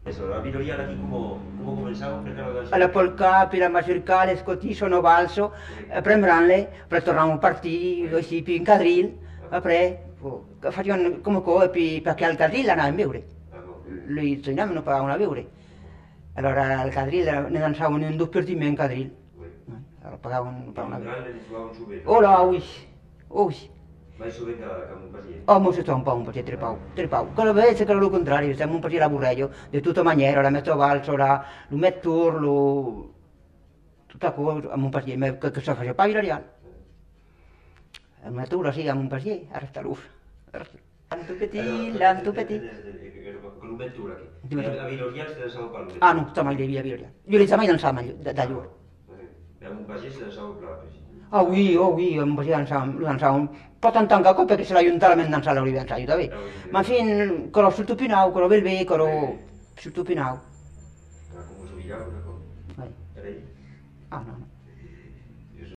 Eso, la minoría aquí cómo comenzaron per cada La polka, poi la mazurka, l'escotí, sono valso, prendranle, poi tornavamo a partire, così, più in quadrille, poi facevano come co, e poi perché al quadrille andavano a beure. Lui insegnava, non pagavano a beure. Allora al quadrille ne danzavano in doppio di me in quadrille. Allora pagavano a beure. Oh là, oui, oh oui. Mai sovint que m'ho facia. Oh, mo se sta un po' trepau, trepau. Quello vede che è lo contrario, stiamo un po' di laburello, di tutta maniera, la metto valso, lo metto urlo, tutta cosa, a un po' di, ma che sta facendo, pavi l'ariano. A una tura sì, a un po' di, a resta l'uff. L'anto petit. Con l'omettura aquí. A Vilorial se dansava per l'omettura. Ah, no, sta mai via, via. Io li mai dansava da giù. E amb un pagès se dansava per la pagès. Ah, oui, un po' di dansava un po' tanto anche perché se l'aiuntava a dansare l'olivenza, aiuta, vedi? Ma fin, quello sul tupinau, quello bel quello sul tupinau. Come su Villavo, ecco. Era ell? Ah, no, no.